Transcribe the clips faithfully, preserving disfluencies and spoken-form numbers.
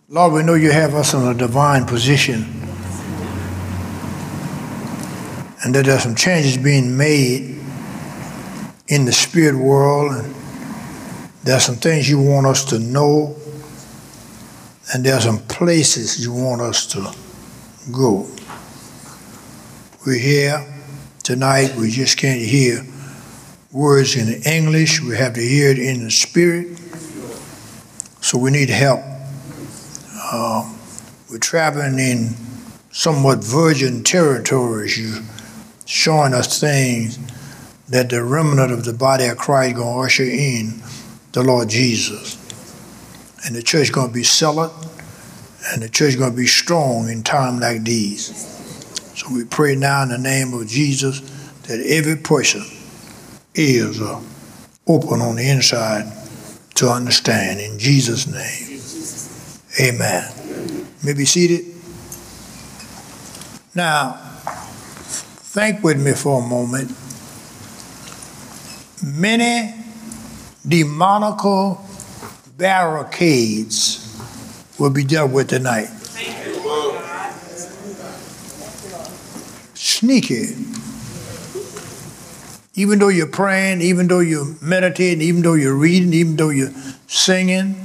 Lord, we know you have us in a divine position and that there are some changes being made in the spirit world, and there are some things you want us to know, and there are some places you want us to go. We're here tonight, we just can't hear words in English, we have to hear it in the spirit, so we need help. Uh, we're traveling in somewhat virgin territories. You're showing us things that the remnant of the body of Christ is going to usher in the Lord Jesus. And the church is going to be solid, and the church is going to be strong in times like these. So we pray now in the name of Jesus that every person ears are open on the inside to understand. In Jesus' name. Amen. You may be seated. Now, think with me for a moment. Many demonical barricades will be dealt with tonight. Sneaky. Even though you're praying, even though you're meditating, even though you're reading, even though you're singing,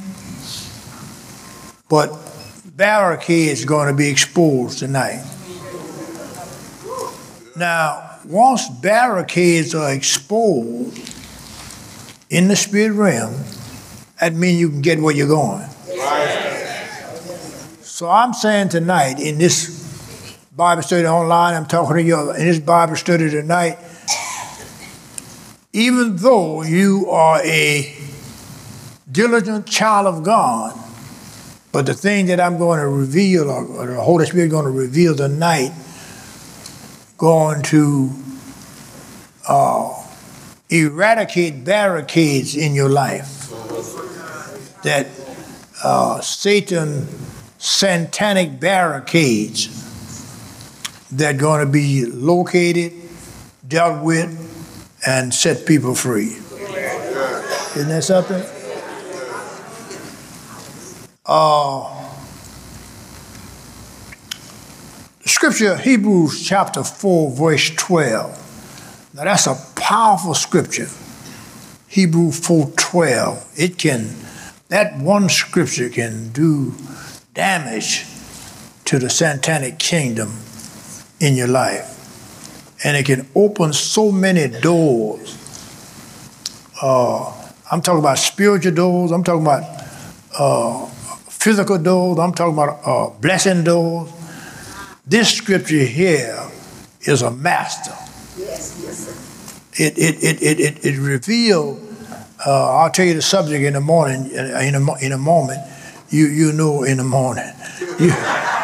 but barricades are going to be exposed tonight. Now, once barricades are exposed in the spirit realm, that means you can get where you're going. So I'm saying tonight in this Bible study online, I'm talking to you in this Bible study tonight, even though you are a diligent child of God, but the thing that I'm going to reveal, or the Holy Spirit is going to reveal tonight, going to uh, eradicate barricades in your life. That uh, Satan satanic barricades that are going to be located, dealt with, and set people free. Isn't that something? Uh, the scripture, Hebrews chapter four, verse twelve. Now that's a powerful scripture. Hebrews four twelve. It can, that one scripture can do damage to the satanic kingdom in your life. And it can open so many doors. Uh, I'm talking about spiritual doors. I'm talking about uh, physical doors. I'm talking about uh, blessing doors. This scripture here is a master. Yes, yes, sir. It it it it it, it reveals. Uh, I'll tell you the subject in the morning. In a in a moment, you you know in the morning. You,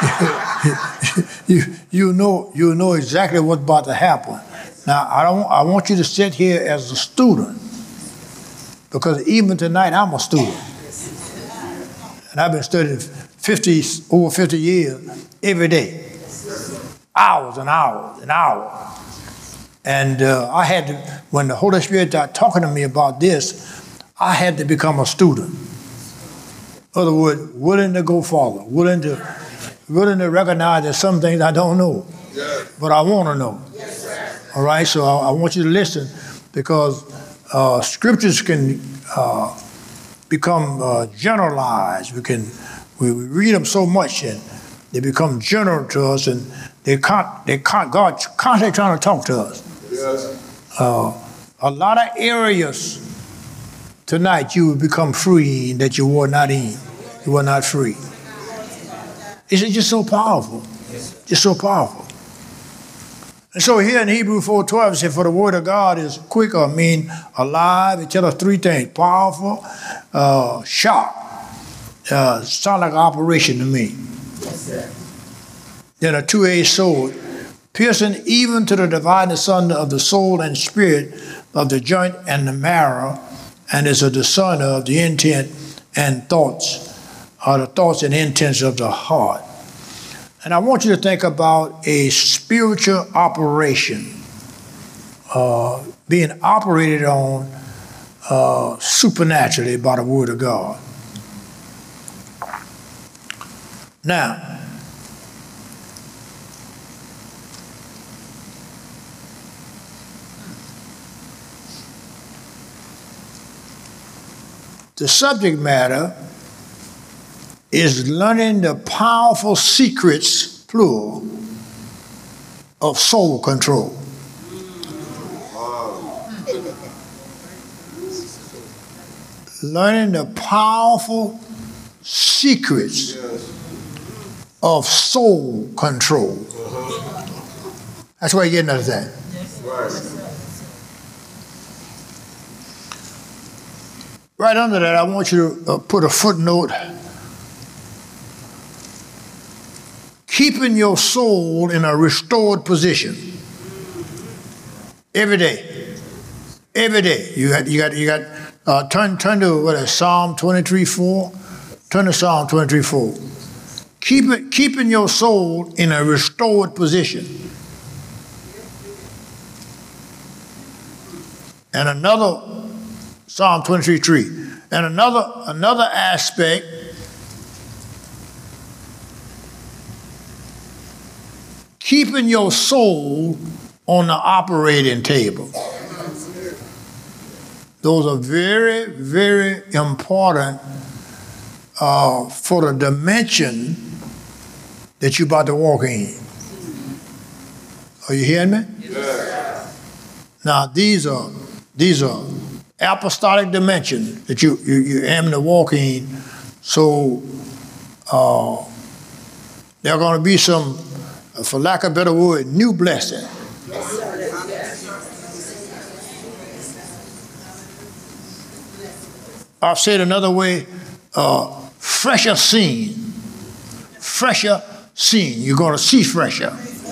you, you know you know exactly what's about to happen. Now I don't. I want you to sit here as a student, because even tonight I'm a student. And I've been studying fifty, over fifty years, every day. Hours and hours and hours. And uh, I had to, when the Holy Spirit started talking to me about this, I had to become a student. In other words, willing to go farther, willing to, willing to recognize that some things I don't know, but I want to know. All right, so I, I want you to listen, because uh, scriptures can uh, become uh, generalized. We can we, we read them so much, and they become general to us, and they can't. They can't. God constantly trying to talk to us. Yes. Uh, a lot of areas tonight you will become free that you were not in. You were not free. It's just so powerful. Just so powerful. And so here in Hebrews four twelve, it says, for the word of God is quicker, I mean alive. It tells us three things: powerful, uh, sharp. Uh, sound like an operation to me. Yes, sir. Then a two-edged sword, piercing even to the dividing asunder of the soul and spirit, of the joint and the marrow, and is a discerner of the intent and thoughts, or the thoughts and intents of the heart. And I want you to think about a spiritual operation uh, being operated on uh, supernaturally by the Word of God. Now, the subject matter is learning the powerful secrets, plural, of soul control. Learning the powerful secrets of soul control. That's where you're getting at that. Right under that, I want you to uh, put a footnote. Keeping your soul in a restored position every day. Every day. You got, you got, you got. Uh, turn, turn to what is Psalm twenty-three four. Turn to Psalm twenty-three four. Keep it, keeping your soul in a restored position. And another. Psalm twenty-three three. And another, another aspect, keeping your soul on the operating table. Those are very, very important uh, for the dimension that you're about to walk in. Are you hearing me? Yes. Now, these are, these are apostolic dimension that you, you, you're aiming to walk in. So uh, there are going to be some, for lack of a better word, new blessing. I've said another way, uh, fresher scene. Fresher scene. You're going to see fresher.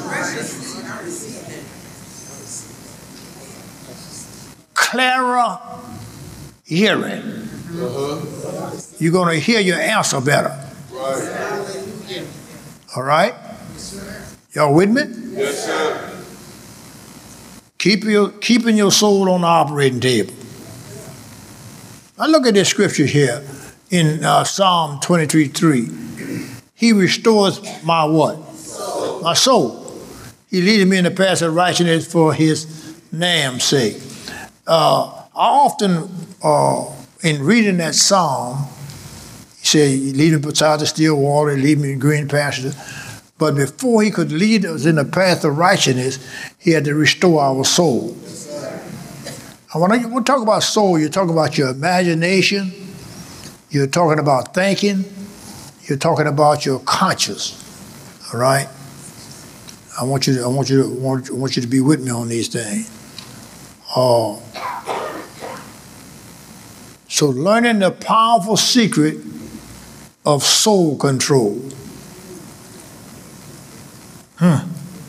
Clearer hearing. Uh-huh. You're going to hear your answer better. Right. All right? Y'all with me? Yes, sir. Keep your, keeping your soul on the operating table. Now look at this scripture here in uh, Psalm twenty-three three. He restores my what? Soul. My soul. He leadeth me in the path of righteousness for his name's sake. Uh, I often, uh, in reading that psalm, he said, "You lead me beside the still water, lead me in green pastures." But before he could lead us in the path of righteousness, he had to restore our soul. And when I, we talk about soul, you're talking about your imagination, you're talking about thinking, you're talking about your conscience. All right? I want you to, I want you to, want, I want you to be with me on these things. Uh, so learning the powerful secret of soul control. Hmm.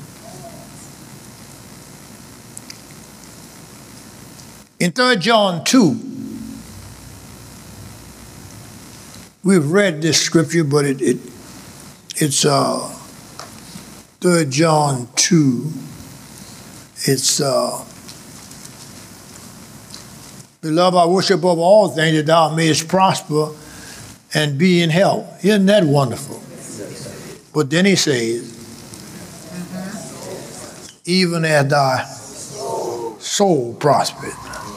In Third John two, we've read this scripture, but it, it it's uh, Third John two. It's uh, beloved, I wish above all things that thou mayest prosper and be in health. Isn't that wonderful? But then he says, even as thy soul prospered.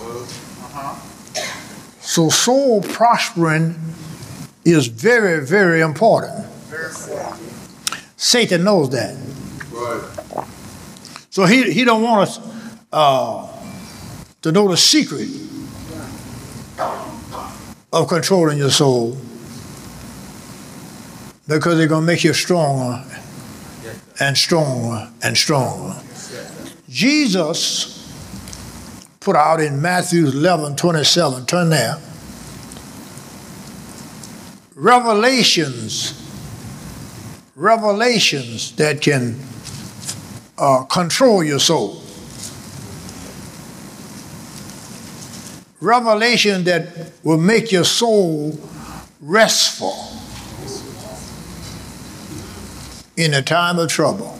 So soul prospering is very, very important. Satan knows that. Right. So he, he don't want us uh, to know the secret of controlling your soul, because they're going to make you stronger and stronger and stronger. Jesus put out in Matthew eleven twenty-seven, turn there, revelations, revelations that can uh, control your soul. Revelation that will make your soul restful in a time of trouble.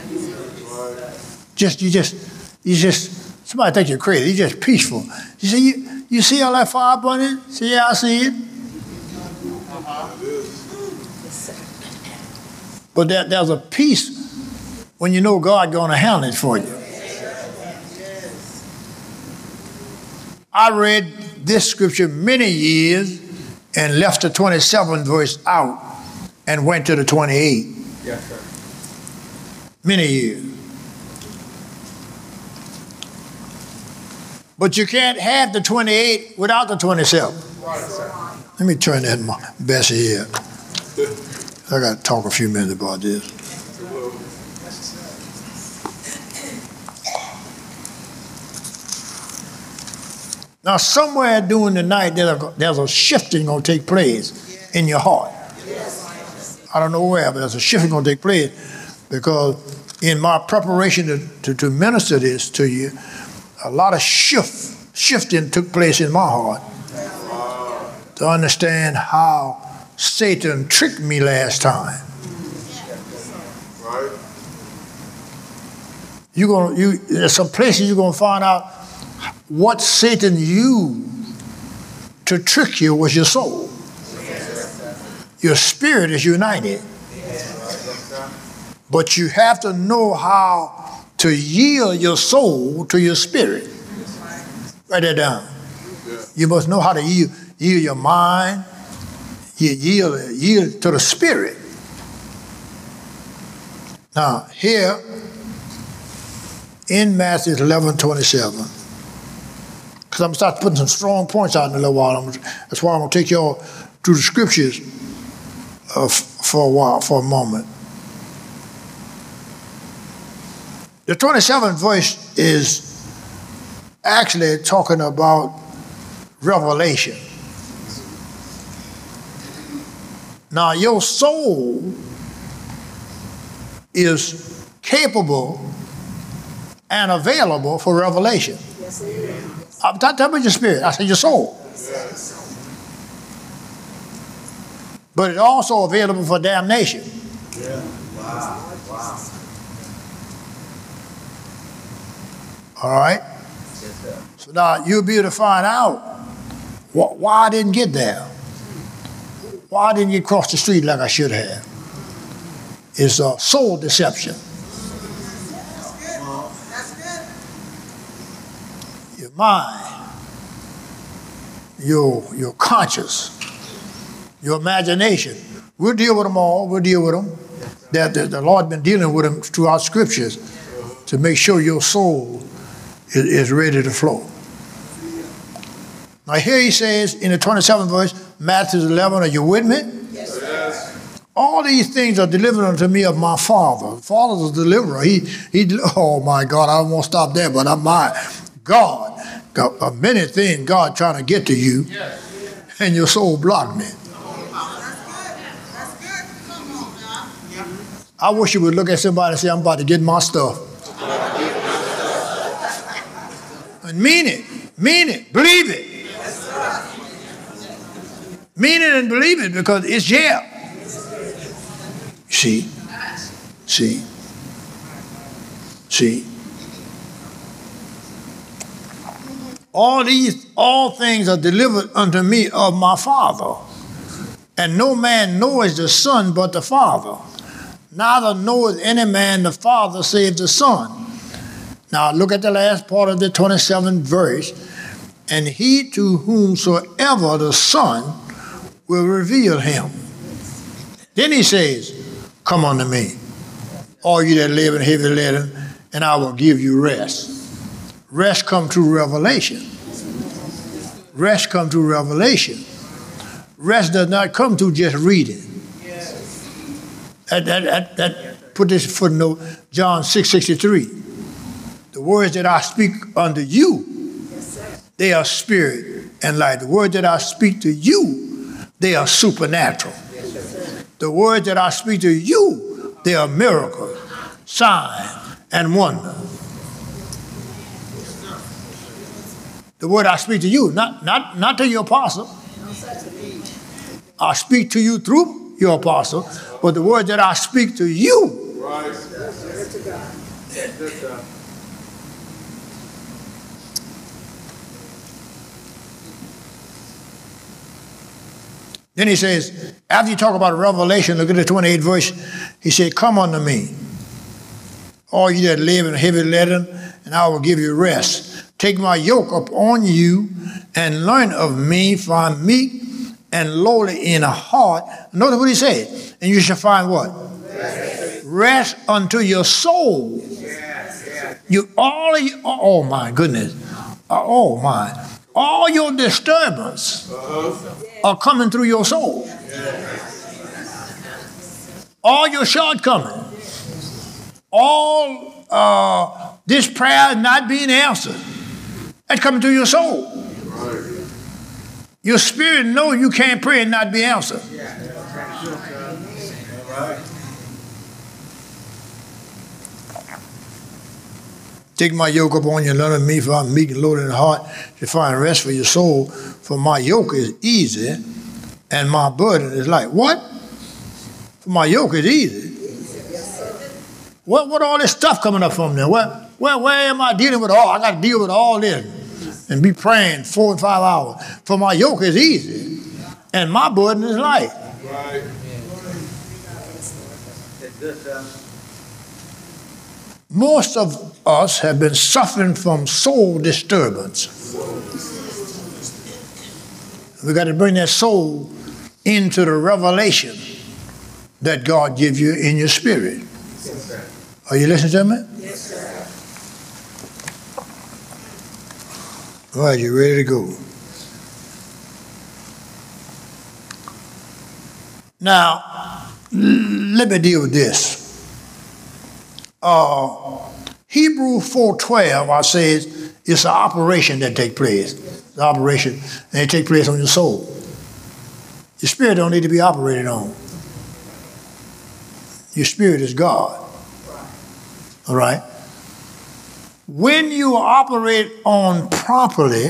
Just you just you just somebody think you're crazy. You're just peaceful. You see you, you see all that fire burning? See, yeah, I see it. But there, there's a peace when you know God's going to handle it for you. I read this scripture many years and left the twenty-seventh verse out and went to the twenty-eight. Yes, sir. Many years. But you can't have the twenty-eight without the twenty-seven. Right. Let me turn that my Bessie here. I got to talk a few minutes about this. Now, somewhere during the night, there's a, there's a shifting going to take place in your heart. I don't know where, but there's a shifting going to take place because in my preparation to, to, to minister this to you, a lot of shift, shifting took place in my heart to understand how Satan tricked me last time. Right. You're gonna, you, there's some places you're going to find out what Satan used to trick you was your soul. Your spirit is united. But you have to know how to yield your soul to your spirit. Write that down. You must know how to yield, yield your mind, yield, yield to the spirit. Now, here in Matthew eleven twenty-seven, because I'm going to start putting some strong points out in a little while. I'm, that's why I'm going to take you all through the scriptures uh, f- for a while, for a moment. The twenty-seventh verse is actually talking about revelation. Now, your soul is capable and available for revelation. Yes, it is. I'm not talking about your spirit. I said your soul. Yes. But it's also available for damnation. Yeah. Wow. Wow. All right? Yes, so now you'll be able to find out wh- why I didn't get there. Why I didn't get across the street like I should have. It's a soul deception. Your mind, your, your conscience, your imagination. We'll deal with them all. We'll deal with them. That the, the Lord been dealing with them throughout scriptures to make sure your soul is, is ready to flow. Now here he says in the twenty-seventh verse, Matthew eleven, are you with me? Yes, sir. All these things are delivered unto me of my Father. The Father's a deliverer. He, he, oh my God, I won't stop there, but I'm my God. Got uh, many things God trying to get to you, yes. And your soul blocked me. I wish you would look at somebody and say, I'm about to get my stuff. And mean it. Mean it. Believe it. Mean it and believe it because it's here. See? See? See? All these, all things are delivered unto me of my Father. And no man knoweth the Son but the Father. Neither knoweth any man the Father save the Son. Now look at the last part of the twenty-seventh verse. And he to whomsoever the Son will reveal him. Then he says, come unto me, all you that live in heavy laden, and I will give you rest. Rest comes through revelation. Rest comes through revelation. Rest does not come through just reading. That, that, that, that, put this footnote, John six sixty-three. The words that I speak unto you, they are spirit and life. The words that I speak to you, they are supernatural. The words that I speak to you, they are miracle, sign, and wonder. The word I speak to you, not, not, not to your apostle. I speak to you through your apostle, but the word that I speak to you. Right. Then he says, after you talk about revelation, look at the twenty-eighth verse, He said, come unto me, all you that live in heavy laden, and I will give you rest. Take my yoke upon you and learn of me, for I'm meek and lowly in heart. Notice what he said. And you shall find what? Rest, rest unto your soul. Yes, yes. You all of you, oh my goodness. Oh my. All your disturbance uh-huh. are coming through your soul. Yes. All your shortcomings. All uh, this prayer not being answered. That's coming through your soul. Right. Your spirit knows you can't pray and not be answered. Yeah. Right. Take my yoke upon you and learn of me, for I'm meek and lowly in heart, to find rest for your soul. For my yoke is easy and my burden is light. What? For my yoke is easy. What? What all this stuff coming up from there? Where, where, where am I dealing with all? I got to deal with all this and be praying four and five hours. For my yoke is easy and my burden is light. Right. Most of us have been suffering from soul disturbance. We got to bring that soul into the revelation that God gives you in your spirit. Are you listening to me? Yes, sir. All right, you ready to go? Now, let me deal with this. Uh, Hebrews four twelve, I says, it's an operation that takes place. It's an operation, and it takes place on your soul. Your spirit don't need to be operated on. Your spirit is God. All right? When you operate on properly,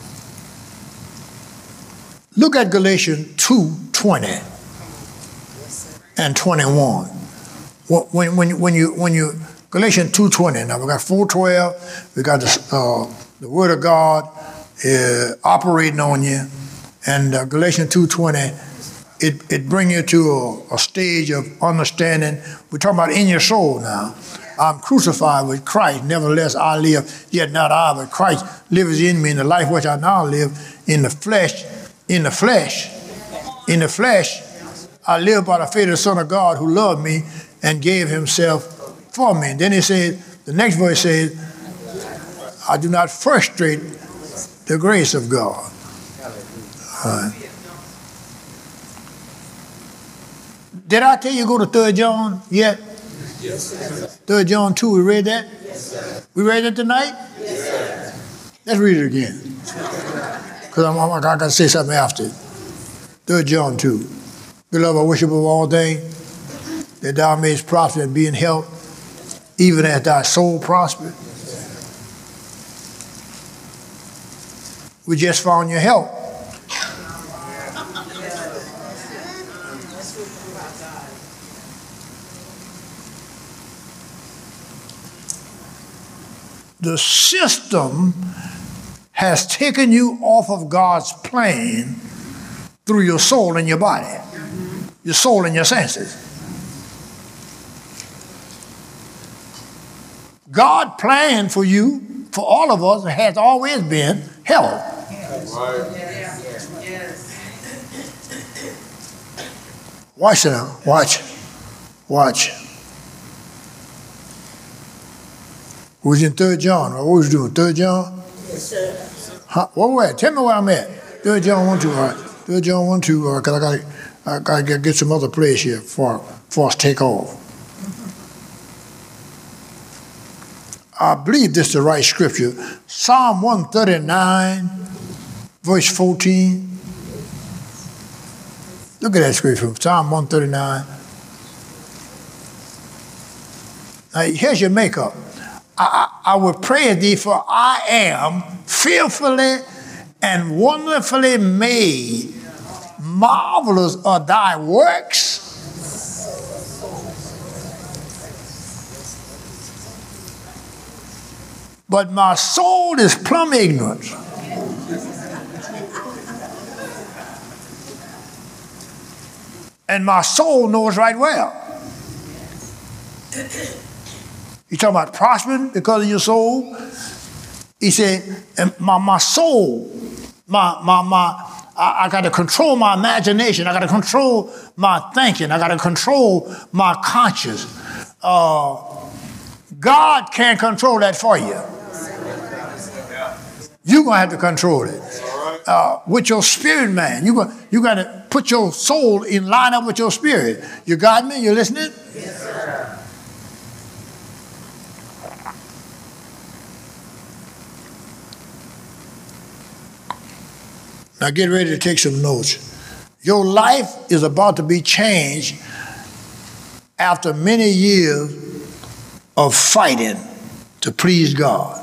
look at Galatians two twenty and twenty-one. When, when, when you, when you, Galatians two twenty, now we got four twelve, we got the, uh, the Word of God uh, operating on you, and uh, Galatians two twenty, it, it brings you to a, a stage of understanding. We're talking about in your soul now. I'm crucified with Christ, nevertheless I live, yet not I, but Christ lives in me, in the life which I now live, in the flesh, in the flesh, in the flesh, I live by the faith of the Son of God who loved me and gave himself for me. And then he said, the next verse says, I do not frustrate the grace of God. All right. Did I tell you go to Third John yet? Yes, sir. Third John two, we read that? Yes, sir. We read it tonight? Yes, sir. Let's read it again. Because I'm, I'm, I got to say something after it. Third John two. Beloved, I wish above all things that thou mayest prosper and be in health, even as thy soul prosper. We just found your help. The system has taken you off of God's plan through your soul and your body, your soul and your senses. God planned for you, for all of us, has always been health. Watch now, watch, watch. Who's in Third John? What was you doing? Third John? Yes, sir. Huh? Where we at? Tell me where I'm at. Third John one two. All right. Third John one two. Uh, Cause I gotta, I gotta get some other place here for for us to take off. I believe this is the right scripture. Psalm one thirty nine, verse fourteen. Look at that scripture. Psalm one thirty nine. Now here's your makeup. I, I will praise thee, for I am fearfully and wonderfully made. Marvelous are thy works. But my soul is plumb ignorant. And my soul knows right well. You talking about prospering because of your soul? He said, and my, my soul, my, my, my, I, I got to control my imagination. I got to control my thinking. I got to control my conscience. Uh, God can't control that for you. You're going to have to control it. Uh, with your spirit, man. You got, you got to put your soul in line up with your spirit. You got me? You listening? Yes, sir. Now get ready to take some notes. Your life is about to be changed after many years of fighting to please God.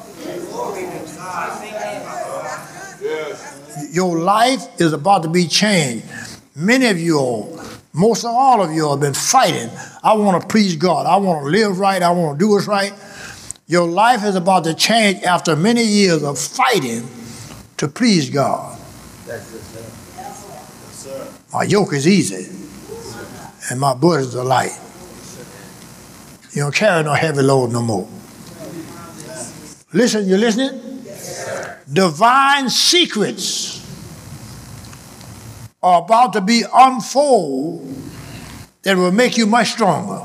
Your life is about to be changed. Many of you all, most of all of you have been fighting. I want to please God. I want to live right. I want to do what's right. Your life is about to change after many years of fighting to please God. My yoke is easy, and my burdens are light. You don't carry no heavy load no more. Listen, you listening? Divine secrets are about to be unfolded that will make you much stronger.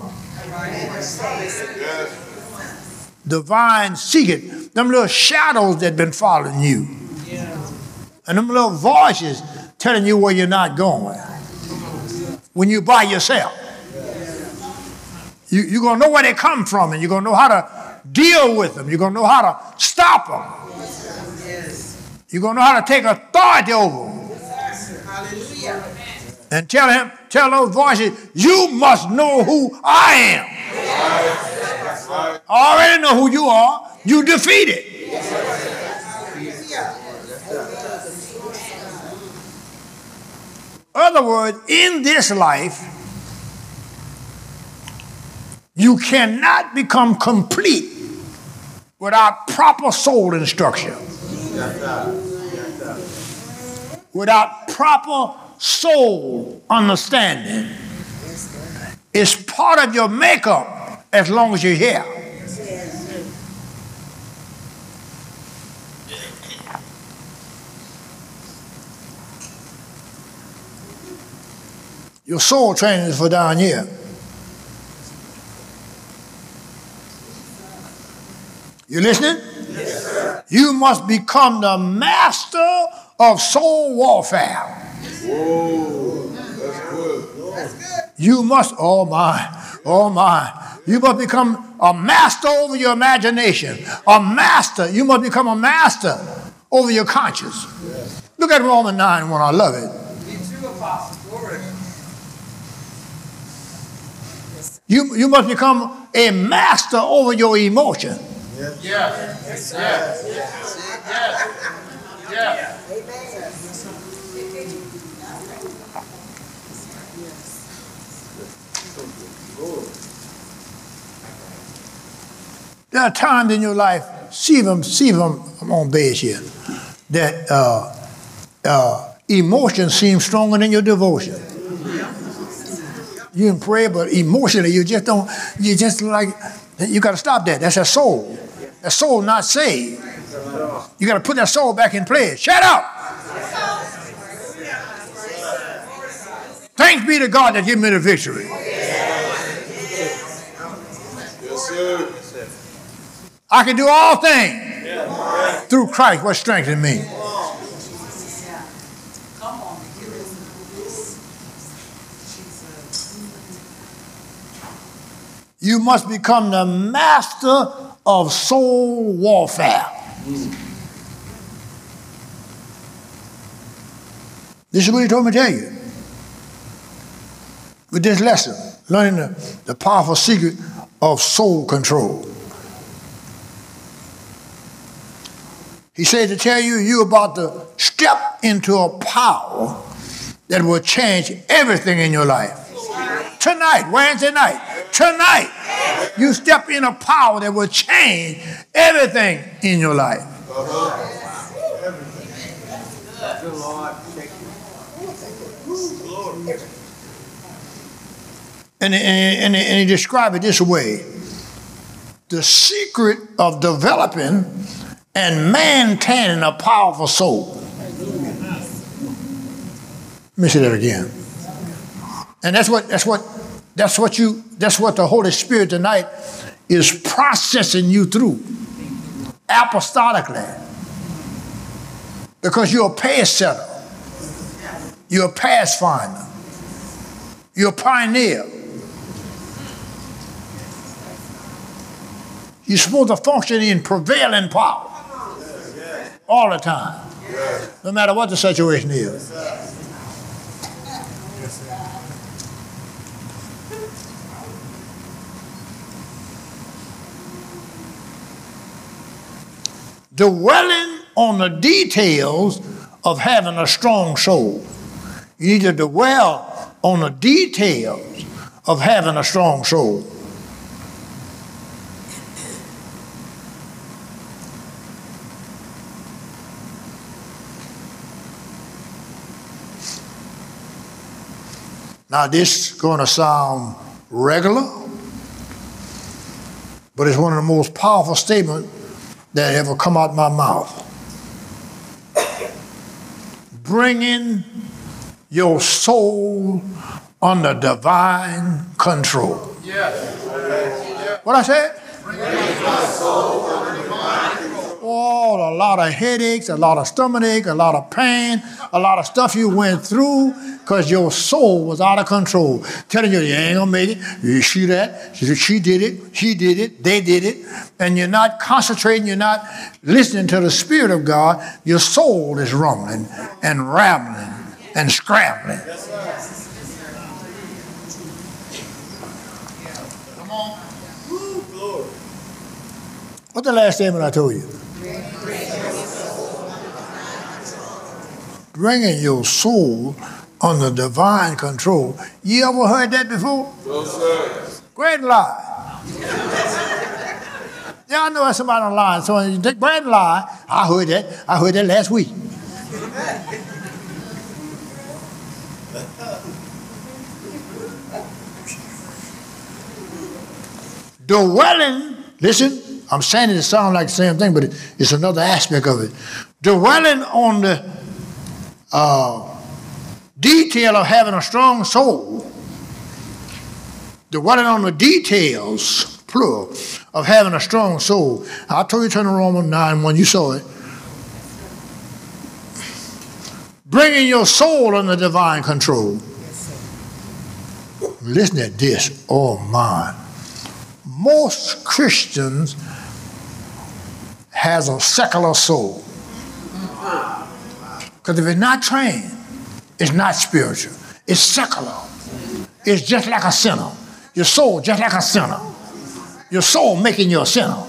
Divine secret, them little shadows that been following you, and them little voices telling you where you're not going. When you're by yourself, you, you're going to know where they come from, and you're going to know how to deal with them. You're going to know how to stop them. You're going to know how to take authority over them. And tell him, tell those voices, you must know who I am. I already know who you are. You defeated. In other words, in this life, you cannot become complete without proper soul instruction. Without proper soul understanding. It's part of your makeup as long as you're here. Your soul training is for down here. You listening? Yes, sir. You must become the master of soul warfare. Whoa, that's good. That's good. You must, oh my, oh my. You must become a master over your imagination. A master. You must become a master over your conscience. Yes. Look at Romans nine one. I love it. Me too, Apostle. Glory. You, you must become a master over your emotion. Yes. Yes. Yes. Yes. Yes. Yes. There are times in your life, see them, see them, I'm on base here, that uh, uh, emotion seems stronger than your devotion. You can pray, but emotionally you just don't, you just like, you got to stop that. That's a soul. That soul not saved. You got to put that soul back in place. Shut up! Thanks be to God that gave me the victory. Yes, sir. I can do all things through Christ, what strengthens me. You must become the master of soul warfare. This is what he told me to tell you. With this lesson, learning the, the powerful secret of soul control. He said to tell you, you're about to step into a power that will change everything in your life. Tonight, Wednesday night, tonight, you step in a power that will change everything in your life. And, and, and he described it this way. The secret of developing and maintaining a powerful soul. Let me say that again. And that's what that's what that's what you that's what the Holy Spirit tonight is processing you through apostolically. Because you're a pace setter. You're a path finder. You're a pioneer. You're supposed to function in prevailing power all the time, no matter what the situation is. Dwelling on the details of having a strong soul. You need to dwell on the details of having a strong soul. Now this is going to sound regular, but it's one of the most powerful statements that ever come out of my mouth. Bringing your soul under divine control. Yes. What I said? Bringing your soul under divine control. Oh, a lot of headaches, a lot of stomachache, a lot of pain, a lot of stuff you went through because your soul was out of control. Telling you, you ain't gonna make it. You see that? She did it. She did it. They did it. And you're not concentrating. You're not listening to the Spirit of God. Your soul is rumbling and rambling and scrambling. Come on. What's the last statement I told you? Bringing your soul under divine control. You ever heard that before? No, sir. Great lie. Yeah, I know that's somebody online. So you take great lie. I heard that. I heard that last week. Dwelling, listen, I'm saying it sounds like the same thing, but it's another aspect of it. Dwelling on the uh, detail of having a strong soul, dwelling on the details, plural, of having a strong soul. I told you to turn to Romans nine when you saw it. Bringing your soul under divine control. Listen at this. Oh, my. Most Christians has a secular soul. Because if it's not trained, it's not spiritual. It's secular. It's just like a sinner. Your soul just like a sinner. Your soul making you a sinner.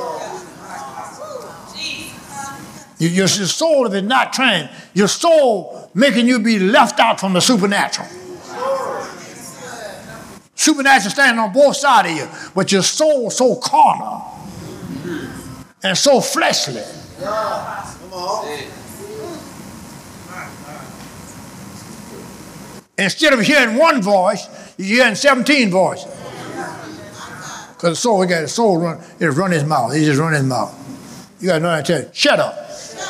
Your, your soul, if it's not trained, your soul making you be left out from the supernatural. Supernatural standing on both sides of you, but your soul so carnal and so fleshly. Instead of hearing one voice, you're hearing seventeen voices. Because the soul, we got the soul run, it run his mouth. He just run his mouth. You got to know how to tell you, shut up.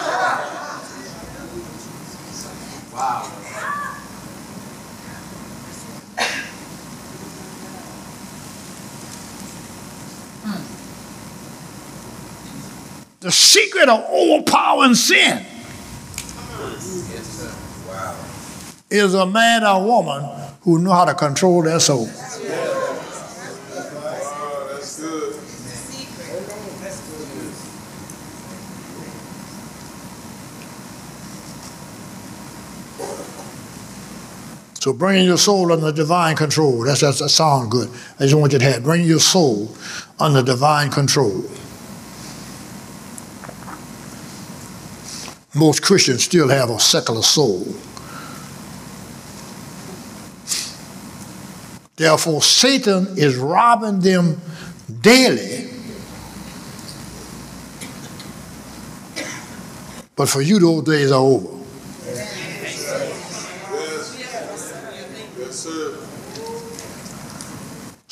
Wow. The secret of overpowering sin is a man or woman who know how to control their soul. That's good. So bringing your soul under divine control. That's, that's, that sounds good. I just want you to have it. Bring your soul under divine control. Most Christians still have a secular soul. Therefore, Satan is robbing them daily. But for you, those days are over. Yes. Yes, sir.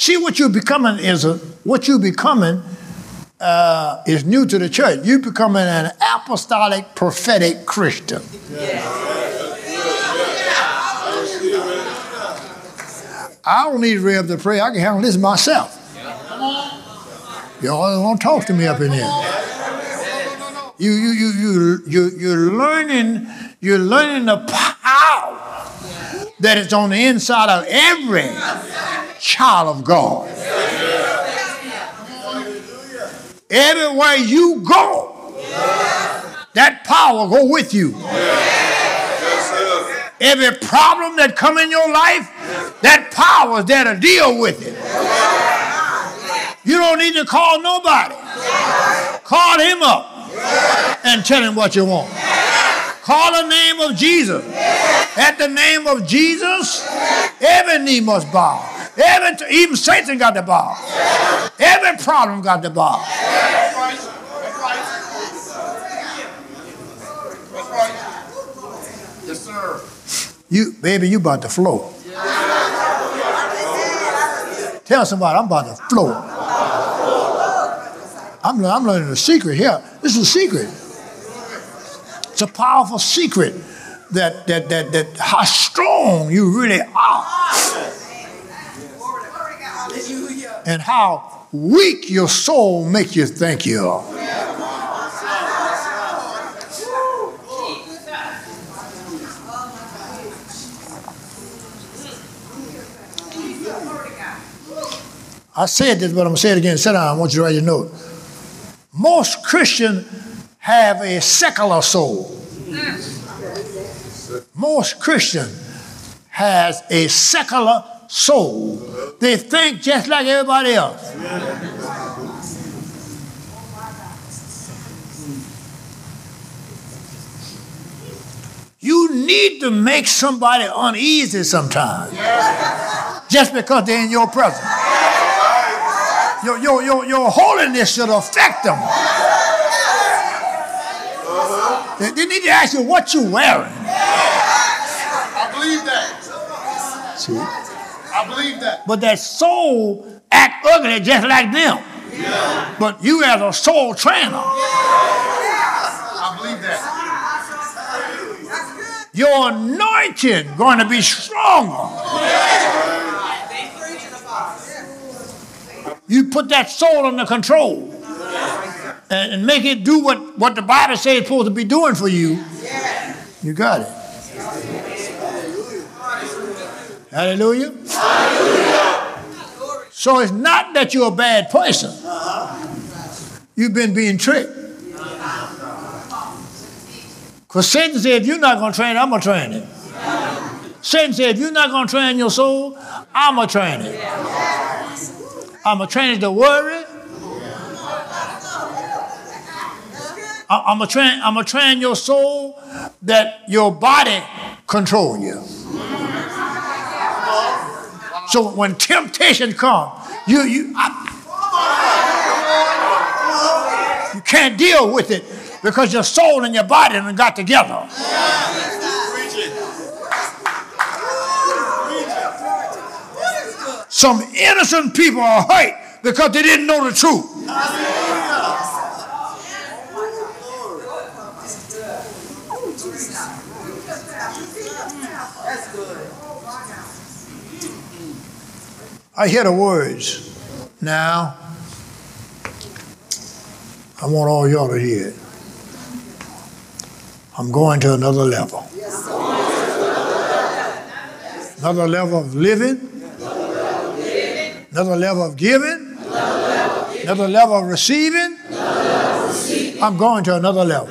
See, what you're becoming is a, what you're becoming uh, is new to the church. You're becoming an apostolic, prophetic Christian. I don't need to read up the prayer. I can handle this myself. Y'all don't want to talk to me up in here. You, you, you, you, you, you're learning, you're learning the power that is on the inside of every child of God. Everywhere you go, that power go with you. Every problem that come in your life, that power is there to deal with it. You don't need to call nobody. Call him up and tell him what you want. Call the name of Jesus. At the name of Jesus, every knee must bow. Every, even Satan got to bow. Every problem got to bow. Yes, sir. You, baby, you about to flow. Tell somebody, I'm about to flow. I'm, I'm learning a secret here. This is a secret. It's a powerful secret that, that, that, that how strong you really are. And how weak your soul makes you think you are. I said this, but I'm going to say it again. Sit down. I want you to write your note. Most Christians have a secular soul. Most Christians has a secular soul. They think just like everybody else. You need to make somebody uneasy sometimes just because they're in your presence. Your, your, your, your holiness should affect them. They, they need to ask you what you're wearing. I believe that. See? I believe that. But that soul act ugly just like them. Yeah. But you as a soul trainer, I believe that. your anointing going to be stronger. You put that soul under control and, and make it do what, what the Bible says it's supposed to be doing for you. You got it. Hallelujah. Hallelujah. So it's not that you're a bad person. You've been being tricked. Because Satan said, if you're not going to train it, I'm going to train it. Satan said, if you're not going to train your soul, I'm going to train it. I'm going to train it to worry. I'm going to train, I'm going to train your soul that your body control you. So when temptation comes, you, you, I, you can't deal with it because your soul and your body haven't got together. Some innocent people are hurt because they didn't know the truth. I hear the words. Now, I want all y'all to hear it. I'm going to another level. Another level of living. Another level of giving. Another level of receiving. I'm going to another level.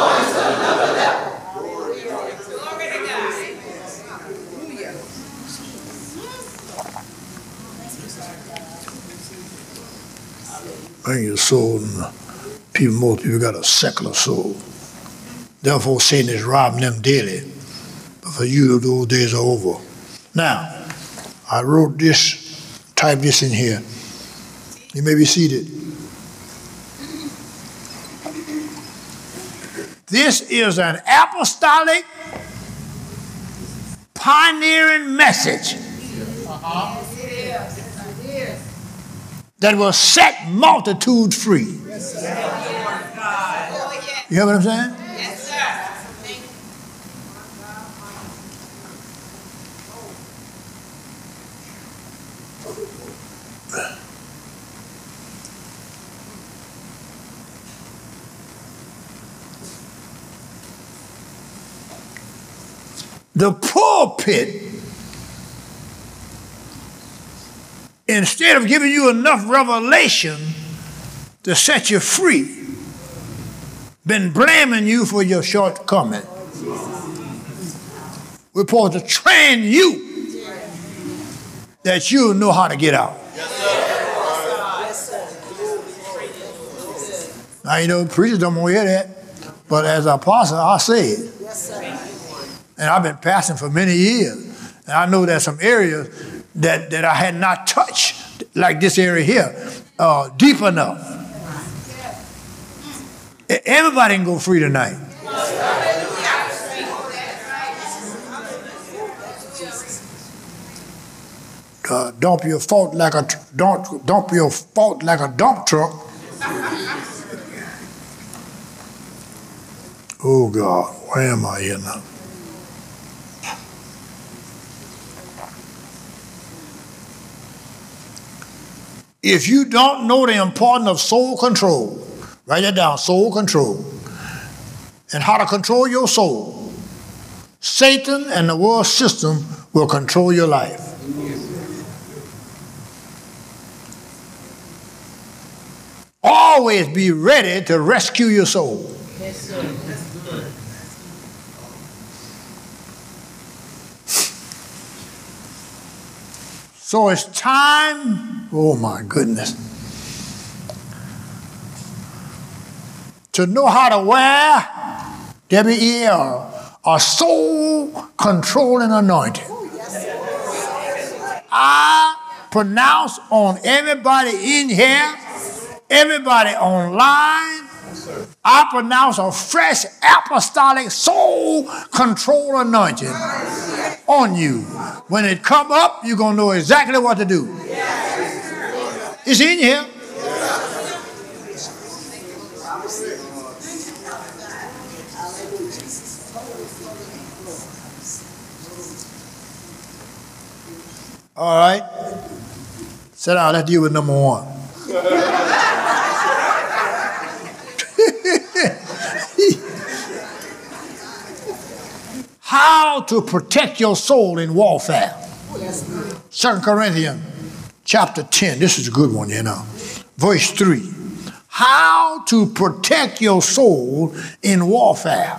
Bring your soul, and people, most people got a secular soul. Therefore, Satan is robbing them daily. But for you, those days are over. Now, I wrote this, typed this in here. You may be seated. This is an apostolic, pioneering message. Uh-huh. that will set multitudes free. You hear what I'm saying? Yes, sir. The pulpit, instead of giving you enough revelation to set you free, been blaming you for your shortcoming. We're supposed to train you that you'll know how to get out. Now, you know, preachers don't want to hear that, but as an apostle, I say it. And I've been pastoring for many years. And I know there's some areas that, that I had not touched, like this area here, uh, deep enough. Everybody can go free tonight. Uh, dump your fault like a don't dump your fault like a dump truck. Oh God, where am I here now? If you don't know the importance of soul control, write that down, soul control, and how to control your soul, Satan and the world system will control your life. Always be ready to rescue your soul. Yes, sir. That's good. So it's time, oh my goodness, to know how to wear, W E R, a soul-controlling anointing. I pronounce on everybody in here, everybody online, I pronounce a fresh apostolic soul control anointing on you. When it come up, you're going to know exactly what to do. It's in here. All right. Sit down. Let's deal with number one. How to protect your soul in warfare. Second Corinthians chapter ten. This is a good one, you know. Verse three. How to protect your soul in warfare.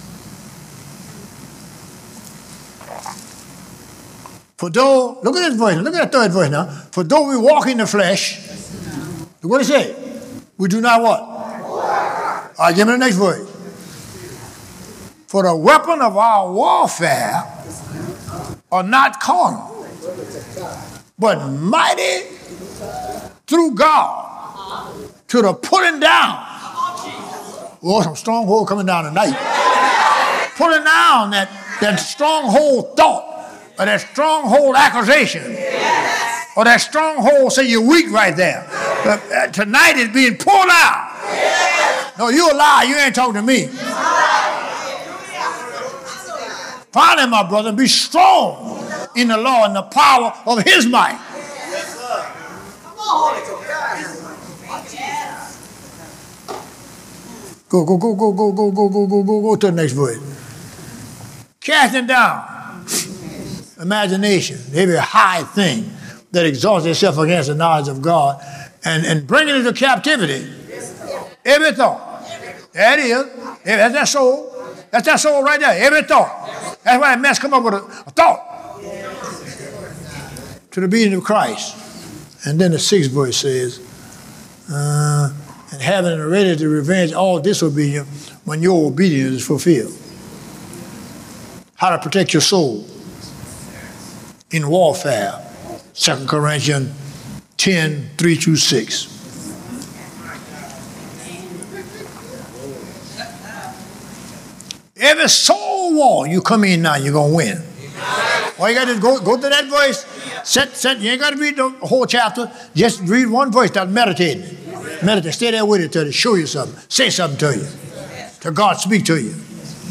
For though, look at this verse, look at that third verse now. For though we walk in the flesh, what does it say? We do not what? All right, give me the next verse. For the weapon of our warfare are not carnal, but mighty through God to the pulling down. Oh, some stronghold coming down tonight. Pulling down that, that stronghold thought, or that stronghold accusation, or that stronghold say you're weak right there. But uh, tonight it's being pulled out. No, you a lie. You ain't talking to me. Finally, my brother, be strong in the Lord and the power of his might. Go, go, go, go, go, go, go, go, go, go, go to the next verse. Casting down imagination, every high thing that exalts itself against the knowledge of God, and, and bringing it to captivity. Every thought. There it is. That's that soul. That's that soul right there. Every thought. That's why that mess come up with a, a thought. To the being of Christ. And then the sixth verse says, uh, and having ready to revenge all disobedience when your obedience is fulfilled. How to protect your soul in warfare. Second Corinthians ten, three through six. Every soul war you come in now, you're going to win. All you got to do is go, go to that verse Set, set, you ain't got to read the whole chapter. Just read one verse. That's meditating. Meditate. Stay there with it till it show you something. Say something to you. Till God speak to you.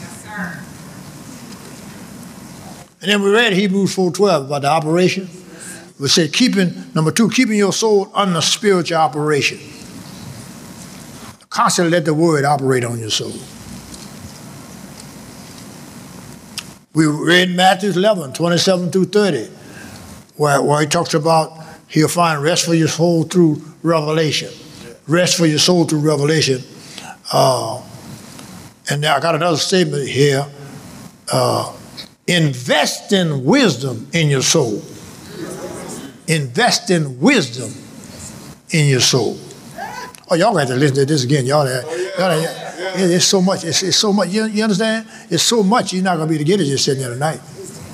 And then we read Hebrews four twelve about the operation. We said keeping, number two, keeping your soul under spiritual operation. Constantly let the word operate on your soul. We read Matthew eleven, twenty-seven through thirty, where, where he talks about he'll find rest for your soul through revelation. Rest for your soul through revelation. Uh, and I got another statement here. Uh, invest in wisdom in your soul. Invest in wisdom in your soul. Oh, y'all got to listen to this again. Y'all, y'all, y'all it's so much. It's, it's so much. You, you understand? It's so much you're not going to be able to get it just sitting there tonight.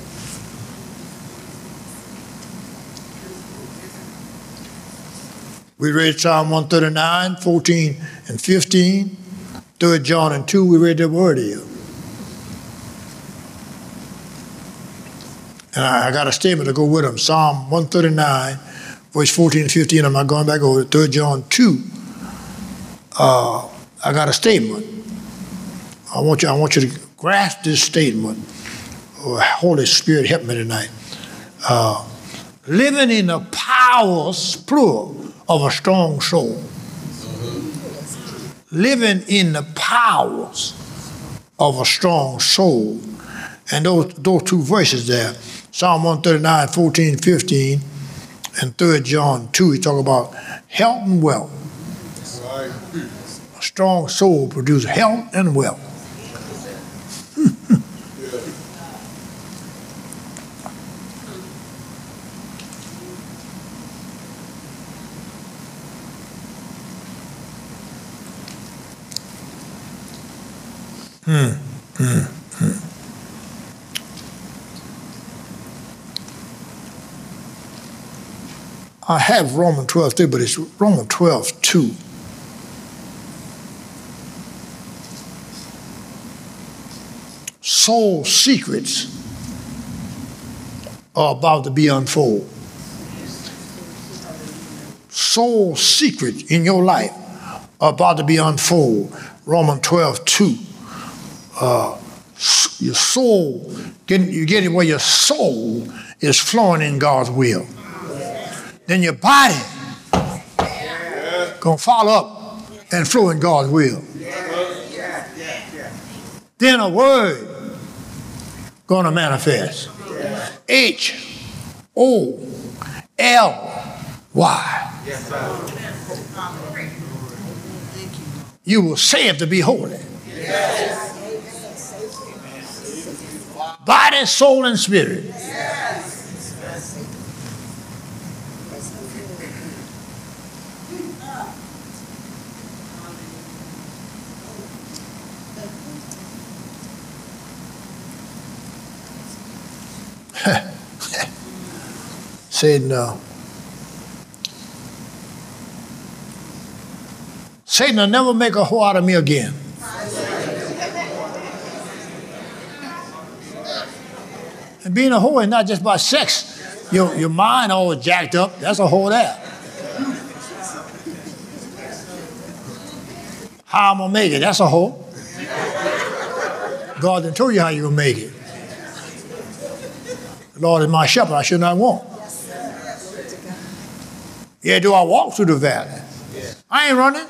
We read Psalm one thirty-nine, fourteen and fifteen. Third John and two, we read the word here. And I, I got a statement to go with them. Psalm one thirty-nine, verse fourteen and fifteen. I'm not going back over to Third John two. Uh, I got a statement. I want you, I want you to grasp this statement. Oh, Holy Spirit, help me tonight. Uh, living in the powers, plural, of a strong soul. Living in the powers of a strong soul. And those, those two verses there, Psalm one thirty-nine, fourteen, fifteen, and Third John two, he talk about health and wealth. Right. A strong soul produces health and wealth. Hmm. Hmm. Hmm. I have Romans twelve three, but it's Romans twelve two. Soul secrets are about to be unfolded. Soul secrets in your life are about to be unfolded. Romans twelve two. Uh, your soul, getting, you're getting where your soul is flowing in God's will. Then your body gonna follow up and flow in God's will. Then a word gonna manifest. H O L Y. You will save to be holy. Body, soul, and spirit. Satan, uh, Satan will never make a whore out of me again. And being a whore is not just about sex. Your, your mind always jacked up. That's a whore there. How I'm going to make it? That's a whore. God didn't tell you how you're going to make it. The Lord is my shepherd, I should not want. Yeah, do I walk through the valley? I ain't running.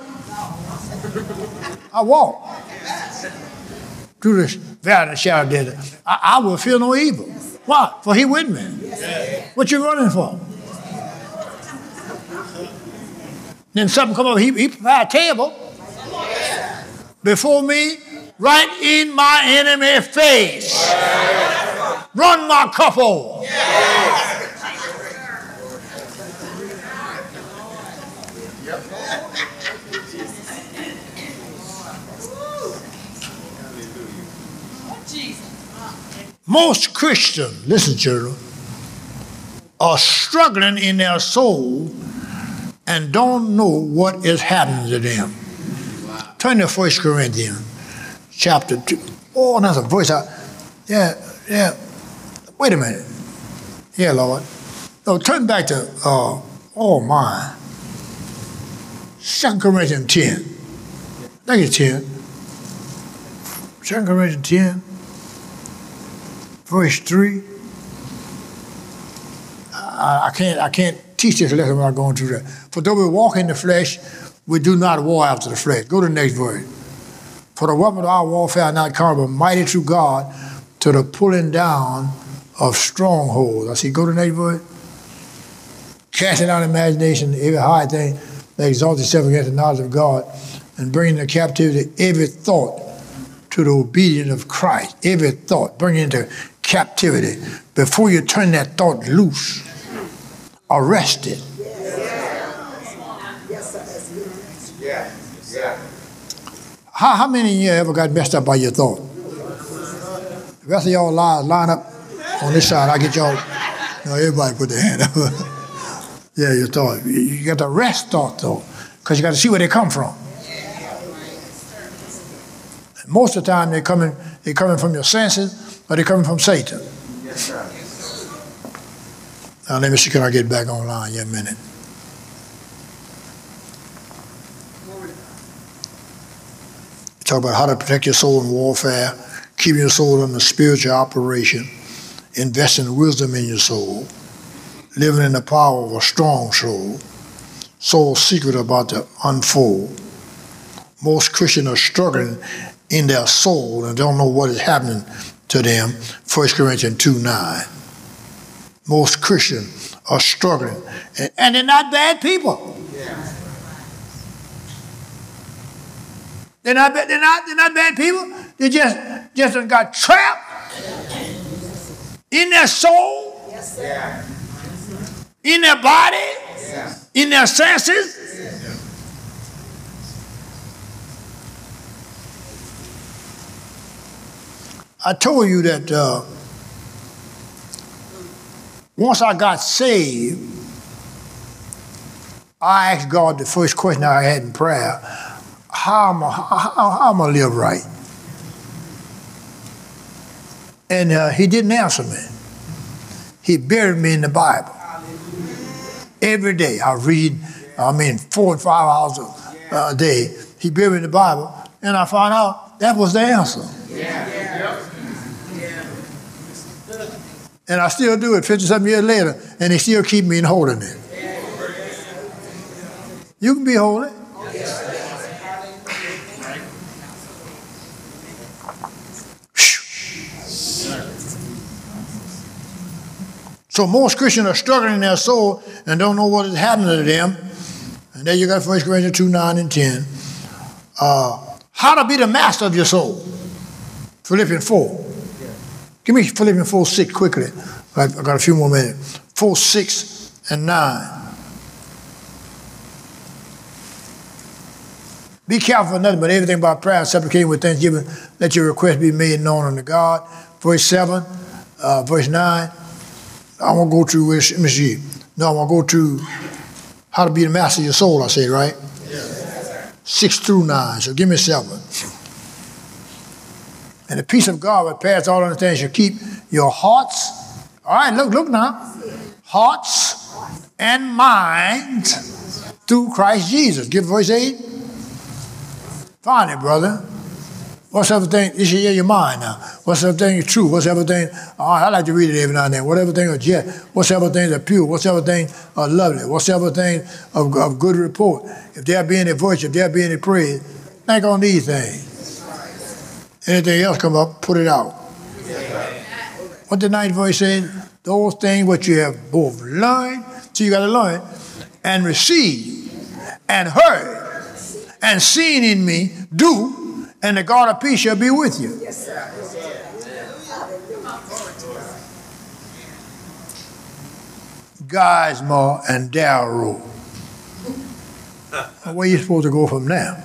I walk through the valley of the shadow of death. I, I will feel no evil. Why? For he with me. What you running for? Then something come up, he, he prepared a table before me, right in my enemy's face. Run my cup over. Most Christians, listen, children, are struggling in their soul and don't know what is happening to them. Turn to First Corinthians chapter two. Oh, that's a voice out. Yeah, yeah. Wait a minute. Yeah, Lord. No, turn back to, uh, oh my, Second Corinthians ten. I think it's ten. Second Corinthians ten, verse three. I, I can't I can't teach this lesson without going through that. For though we walk in the flesh, we do not war after the flesh. Go to the next verse. For the weapon of our warfare are not carnal, but mighty through God to the pulling down of strongholds. I see, go to the next verse. Casting down imagination, every high thing that exalts itself against the knowledge of God, and bringing into captivity every thought to the obedience of Christ. Every thought, bring it into captivity. Before you turn that thought loose, arrest it. Yeah. Yeah. How, how many of you ever got messed up by your thought? The rest of y'all line, line up on this side. I get y'all, you know, everybody put their hand up. Yeah, your thought. You, you got to arrest thought, though, because you got to see where they come from. And most of the time, they're coming, they're coming from your senses, or they're coming from Satan. Yes, sir. Now, let me see, can I get back online in a minute? Talk about how to protect your soul in warfare, keeping your soul under spiritual operation, investing in wisdom in your soul, living in the power of a strong soul, soul secret about to unfold. Most Christians are struggling in their soul and don't know what is happening to them. First Corinthians two nine. Most Christians are struggling, and, and they're not bad people. Yeah. They're not, they're not, they're not bad people. They just, just got trapped in their soul, Yeah. in their body, Yeah. in their senses. I told you that uh, once I got saved, I asked God the first question I had in prayer: How am I, how, how am I live right? And uh, he didn't answer me. He buried me in the Bible. Every day I read, I mean, four and five hours a, a day. He buried me in the Bible, and I found out that was the answer. And I still do it fifty-seven years later, and they still keep me in holiness. You can be holy. So most Christians are struggling in their soul and don't know what is happening to them. And there you got First Corinthians two nine and ten. Uh, how to be the master of your soul. Philippians four. Give me Philippians four six quickly. I've got a few more minutes. four six and nine. Be careful for nothing but everything by prayer and supplication with thanksgiving. Let your request be made known unto God. Verse seven, uh, verse nine. I want to go to, let me see. No, I want to go to how to be the master of your soul, I said, right? Yes. Six through nine, so give me seven. And the peace of God that passes all understanding shall keep your hearts. All right, look, look now. Hearts and minds through Christ Jesus. Give verse eight. Find it, brother. What's everything? You should hear your mind now. What's everything is true? What's everything? Oh, I like to read it every now and then. What everything is just? What's everything is pure? What's everything are lovely? What's everything of, of good report? If there be any virtue, if there be any praise, think on these things. Anything else come up, put it out. What the ninth verse says? Those things which you have both learned, so you got to learn, and received, and heard, and seen in me, do, and the God of peace shall be with you. Yes, sir. Geismar and Darrow. Where are you supposed to go from there?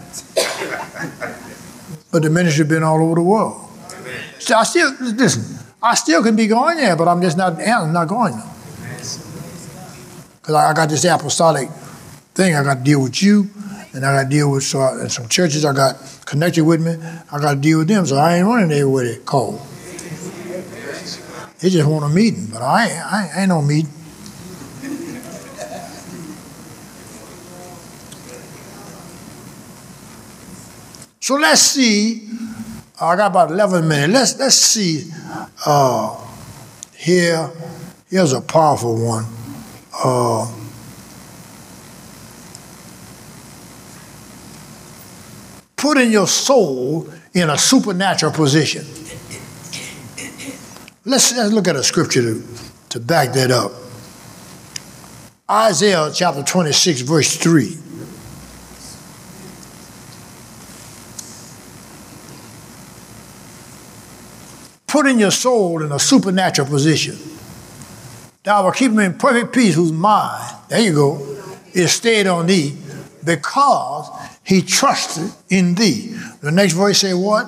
But the ministry been all over the world. So I still, listen, I still can be going there, but I'm just not, I'm not going there. Because I got this apostolic thing. I got to deal with you, and I got to deal with so I, some churches I got connected with me. I got to deal with them, so I ain't running everywhere they call. They just want a meeting, but I ain't, I ain't, I ain't no meeting. So let's see. I got about eleven minutes. Let's let's see. Uh, here, here's a powerful one. Uh, putting your soul in a supernatural position. Let's, let's look at a scripture to, to back that up. Isaiah chapter twenty-six, verse three. Putting your soul in a supernatural position. Thou will keep him in perfect peace whose mind, there you go, is stayed on thee, because he trusted in thee. The next verse say what?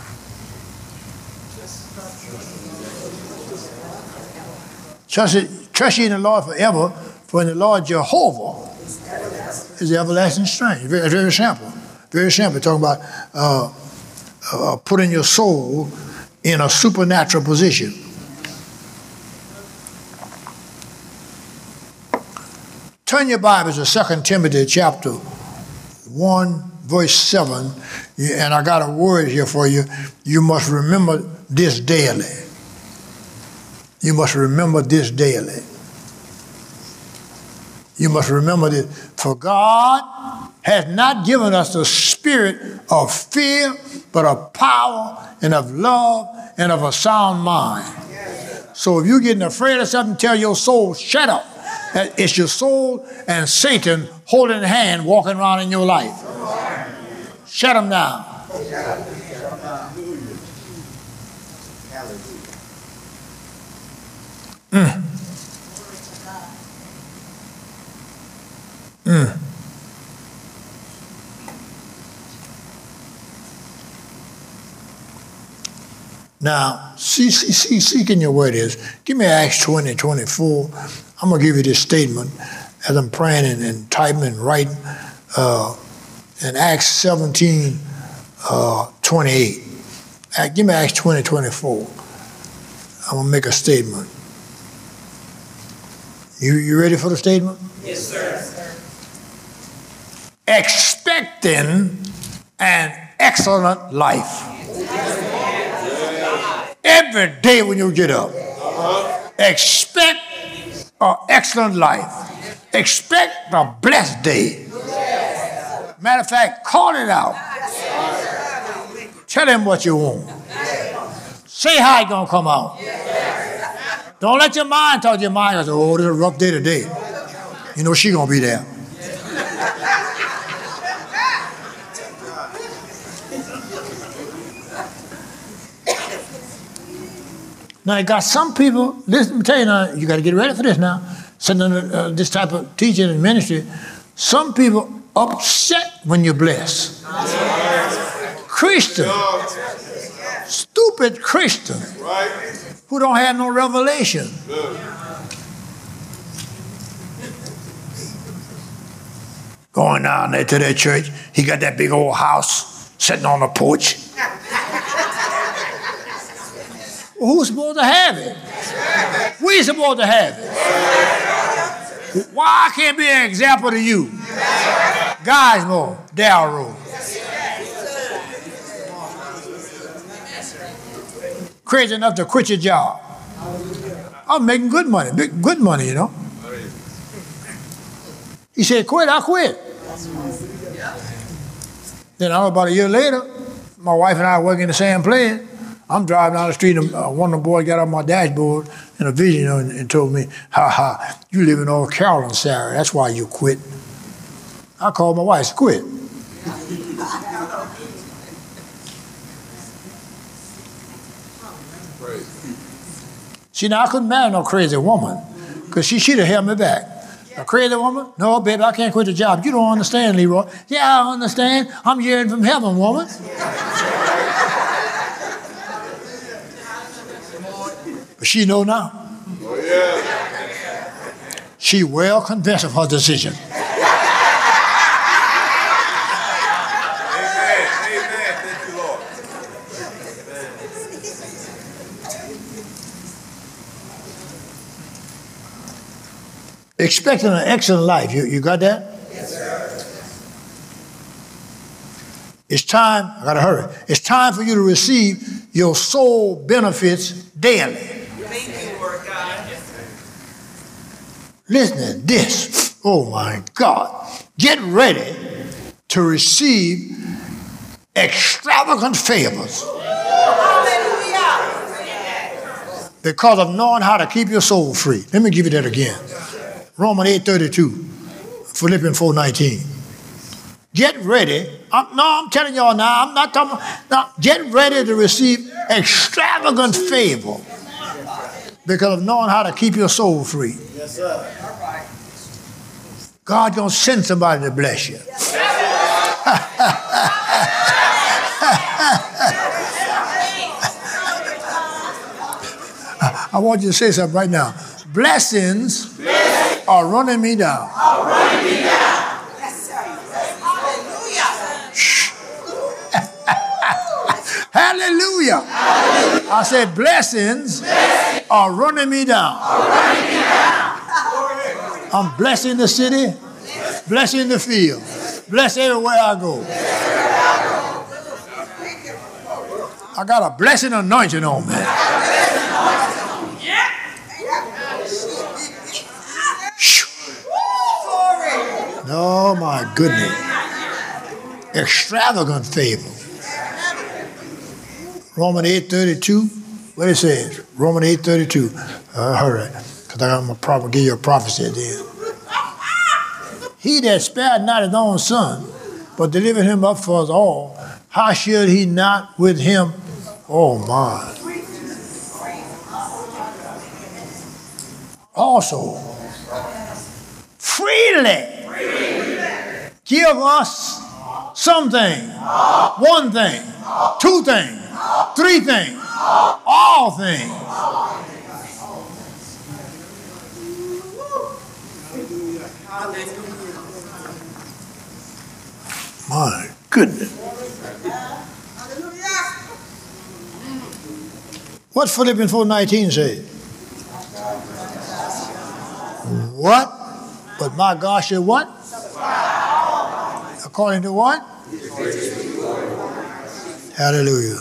Trust, trust ye in the Lord forever, for in the Lord Jehovah is the everlasting strength. Very, very simple. Very simple. Talking about uh, uh, putting your soul in a supernatural position. Turn your Bibles to Second Timothy chapter one, verse seven, and I got a word here for you. You must remember this daily. You must remember this daily. You must remember this. For God has not given us the spirit of fear, but of power and of love and of a sound mind. So if you're getting afraid of something, tell your soul, shut up. It's your soul and Satan holding a hand walking around in your life. Shut them down. Mm. Mm. Now, see, see, see, seek in your word is. Give me Acts twenty, twenty-four. I'm going to give you this statement as I'm praying and, and typing and writing. Uh, in Acts seventeen, uh, twenty-eight. Uh, give me Acts twenty, twenty-four. I'm going to make a statement. You, you ready for the statement? Yes, sir. Expecting an excellent life. Every day when you get up, expect an excellent life. Expect a blessed day. Matter of fact, call it out. Tell him what you want. Say how it's going to come out. Don't let your mind talk to your mind. Say, oh, this is a rough day today. You know she's going to be there. Now, you got some people, listen, let me tell you now, you got to get ready for this now. Sitting under uh, this type of teaching and ministry, some people upset when you're blessed. Christian, stupid Christian, who don't have no revelation. Going down there to that church, he got that big old house sitting on the porch. Well, who's supposed to have it? We're supposed to have it. Why I can't be an example to you? Guysmore, Dalroad. Crazy enough to quit your job. I'm making good money, big, good money, you know. He said, quit, I quit. Then about a year later, my wife and I were working in the same place. I'm driving down the street, and uh, one of the boys got on my dashboard in a vision, you know, and, and told me, ha ha, you live in North Carolina, Sarah. That's why you quit. I called my wife, quit. See, now I couldn't marry no crazy woman, because she, she'd have held me back. A crazy woman? No, baby, I can't quit the job. You don't understand, Leroy. Yeah, I understand. I'm hearing from heaven, woman. But she know now. Oh, yeah. She well convinced of her decision. Amen. Amen. Thank you, Lord. Expecting an excellent life. You, you got that? Yes, sir. It's time, I gotta hurry. It's time for you to receive your soul benefits daily. Thank you, Lord God. Listen to this. Oh my God. Get ready to receive extravagant favors because of knowing how to keep your soul free. Let me give you that again. Romans eight thirty-two, Philippians four nineteen. Get ready. I'm, no, I'm telling y'all now, I'm not talking about, now, get ready to receive extravagant favor because of knowing how to keep your soul free. Yes, sir. God's going to send somebody to bless you. I want you to say something right now. Blessings Blessings. are running me down. Are running me down. Hallelujah. Hallelujah. I said blessings Blessings. are running me down. Are running me down. I'm blessing the city, blessing the field, bless everywhere I go. I got a blessing anointing on me. Oh my goodness. Extravagant favor. Romans eight thirty-two. What it says? Romans eight thirty-two. Uh, hurry, because I'm going to give you a prophecy at the end. He that spared not his own son, but delivered him up for us all, how should he not with him? Oh my. Also, freely give us something, one thing, two things, three things, all things. My goodness. What Philippians four nineteen say? What? But my God shall what? According to what? Hallelujah.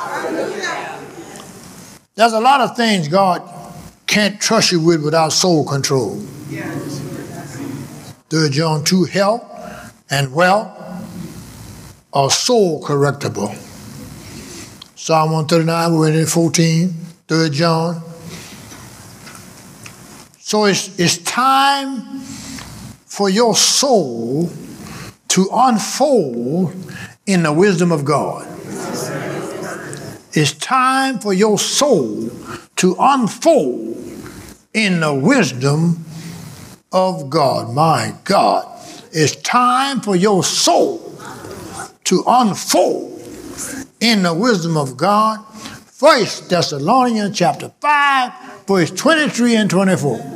There's a lot of things God can't trust you with without soul control. Third John two, health and wealth are soul correctable. Psalm one thirty-nine, we're in fourteen, Third John. So it's, it's time for your soul to unfold in the wisdom of God. It's time for your soul to unfold in the wisdom of God. My God, it's time for your soul to unfold in the wisdom of God. First Thessalonians chapter five, verse twenty-three and twenty-four.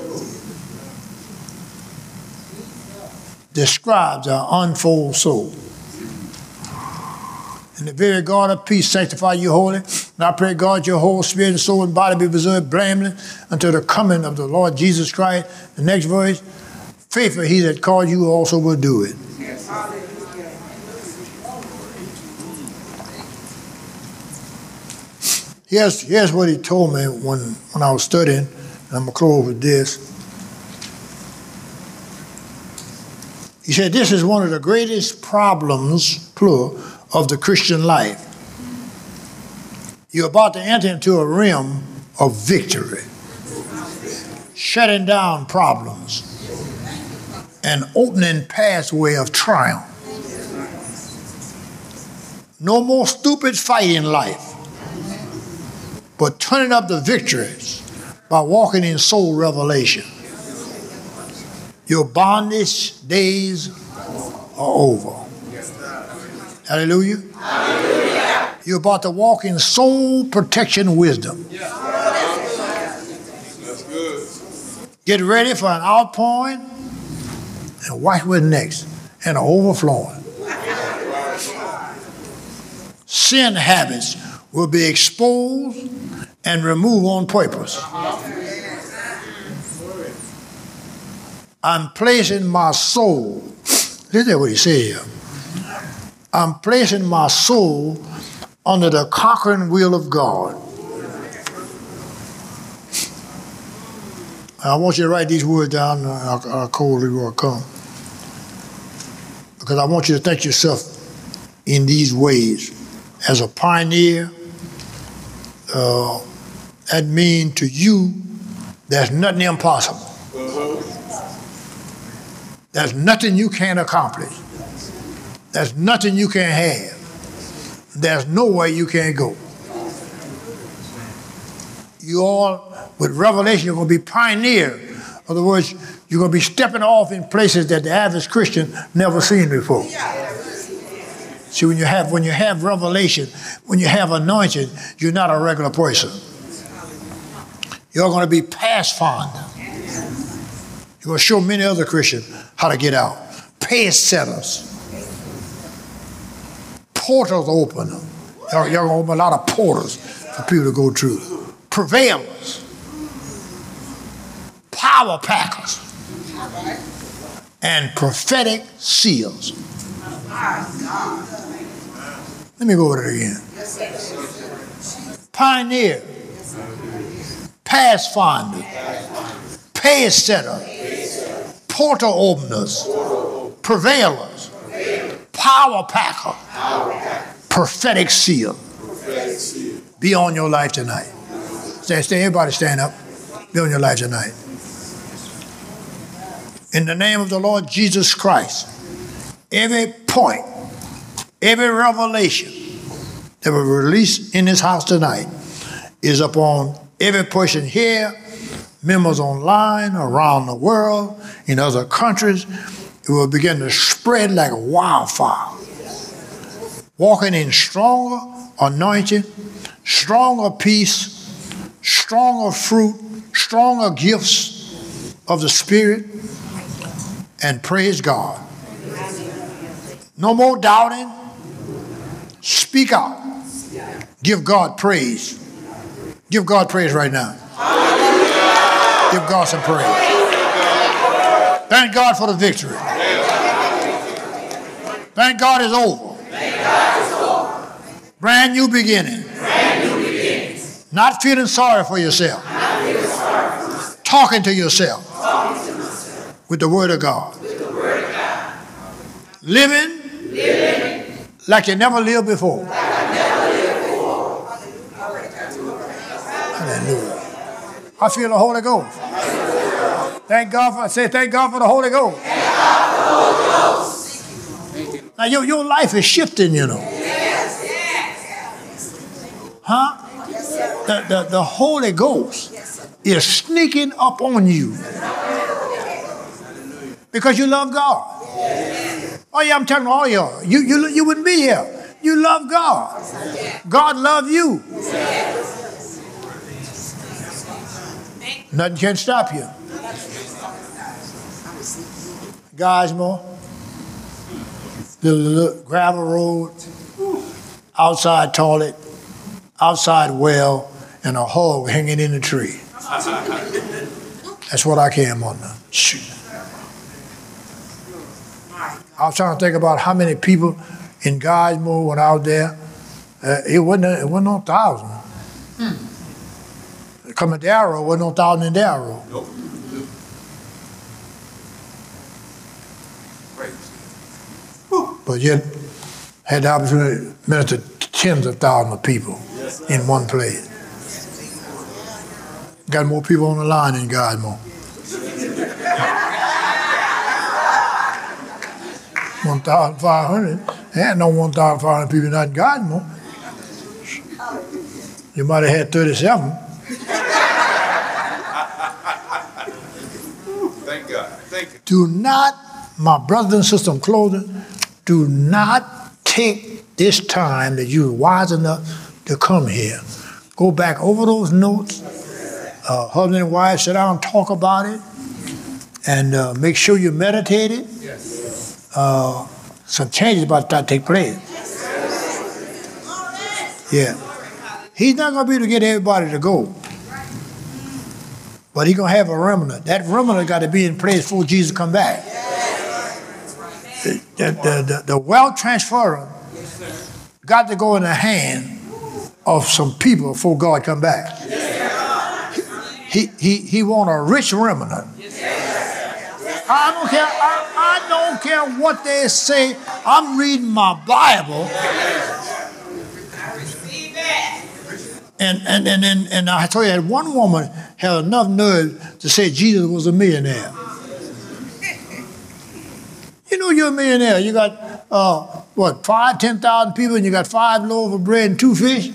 Describes our unfold soul. And the very God of peace sanctify you wholly. And I pray, God, your whole spirit and soul and body be preserved blameless until the coming of the Lord Jesus Christ. The next verse, faithful he that called you also will do it. Yes. Here's, here's what he told me when, when I was studying, and I'm going to close with this. He said, this is one of the greatest problems, plural, of the Christian life. You're about to enter into a realm of victory, shutting down problems, and opening pathway of triumph. No more stupid fight in life, but turning up the victories by walking in soul revelation. Your bondage days are over. Hallelujah. Hallelujah. You're about to walk in soul protection wisdom. Yeah. That's good. Get ready for an outpouring and watch what's next, and an overflowing. Sin habits will be exposed and removed on purpose. I'm placing my soul. Listen to what he said here. I'm placing my soul under the conquering will of God. I want you to write these words down. I'll, I'll call you will come. Because I want you to think yourself in these ways. As a pioneer, uh, that means to you, there's nothing impossible. There's nothing you can't accomplish. There's nothing you can't have. There's no way you can't go. You all, with revelation, you're going to be pioneer. In other words, you're going to be stepping off in places that the average Christian never seen before. See, when you have when you have revelation, when you have anointing, you're not a regular person. You're going to be pass finder. You're going to show many other Christians how to get out. Pace setters. Portals opener. You're, you're going to open a lot of portals for people to go through. Prevailers. Power packers. And prophetic seals. Let me go over it again. Pioneer. Pass finder. Pace setter. Portal openers. Prevailers. Power packer. Prophetic seal. Be on your life tonight. Stay, stay, everybody stand up. Be on your life tonight. In the name of the Lord Jesus Christ, every point, every revelation that was released in this house tonight is upon every person here, members online, around the world, in other countries. It will begin to spread like wildfire. Walking in stronger anointing, stronger peace, stronger fruit, stronger gifts of the Spirit, and praise God. No more doubting. Speak out. Give God praise. Give God praise right now. Give God some praise. Thank God for the victory. Thank God it's over. Brand new beginning. Not feeling sorry for yourself. Talking to yourself. With the Word of God. Living like you never lived before. Hallelujah. I feel the Holy Ghost. Thank God for, say thank God for the Holy Ghost. Now your, your life is shifting, you know. Huh? The, the, the Holy Ghost is sneaking up on you. Because you love God. Oh yeah, I'm telling all y'all. You, you, you wouldn't be here. You love God. God loves you. Nothing can stop you. Geismar, the, the gravel road, outside toilet, outside well, and a hog hanging in the tree. That's what I came on now. Shoot. I was trying to think about how many people in Geismar went out there. Uh, it wasn't it wasn't no thousand. Hmm. Coming to Darrow, wasn't no thousand in Darrow. Nope. But yet had the opportunity to minister to tens of thousands of people in one place. Got more people on the line in Geismar. one thousand five hundred. There ain't no one thousand five hundred people not in Geismar. You might have had thirty-seven. Thank God. Thank you. Do not, my brothers and sisters, I'm closing, do not take this time that you're wise enough to come here. Go back over those notes. Uh, husband and wife, sit down and talk about it. And uh, make sure you meditate it. Yes. Uh, some changes about to take place. Yeah. He's not going to be able to get everybody to go. But he's going to have a remnant. That remnant got to be in place before Jesus come back. The, the, the, the wealth transfer got to go in the hand of some people before God come back. He, he, he want a rich remnant. I don't care. I, I don't care what they say. I'm reading my Bible. And and and and, and I told you that one woman had enough nerve to say Jesus was a millionaire. You know you're a millionaire. You got uh, what five, ten thousand people, and you got five loaves of bread and two fish.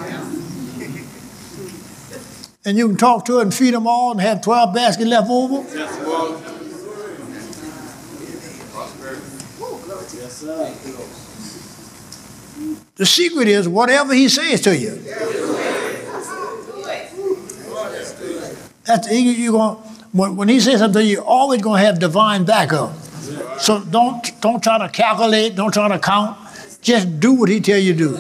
And you can talk to her and feed them all and have twelve baskets left over. The secret is whatever he says to you. That's you going when, when he says something to you, you're always going to have divine backup. So don't don't try to calculate, don't try to count. Just do what he tell you to do.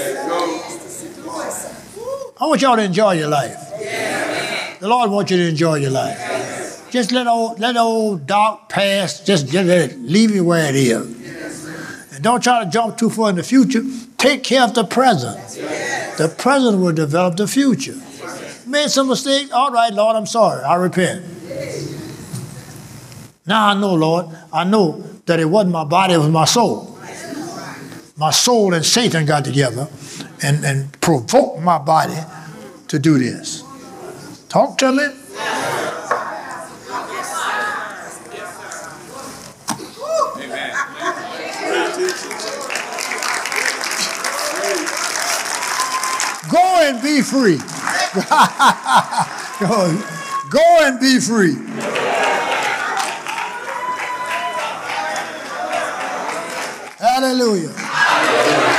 I want y'all to enjoy your life. The Lord wants you to enjoy your life. Just let old let old dark past, just, just let it, leave it where it is. And don't try to jump too far in the future. Take care of the present. The present will develop the future. Made some mistakes? All right, Lord, I'm sorry. I repent. Now I know, Lord, I know that it wasn't my body, it was my soul. My soul and Satan got together and, and provoked my body to do this. Talk to me. Go and be free. go, go and be free. Hallelujah.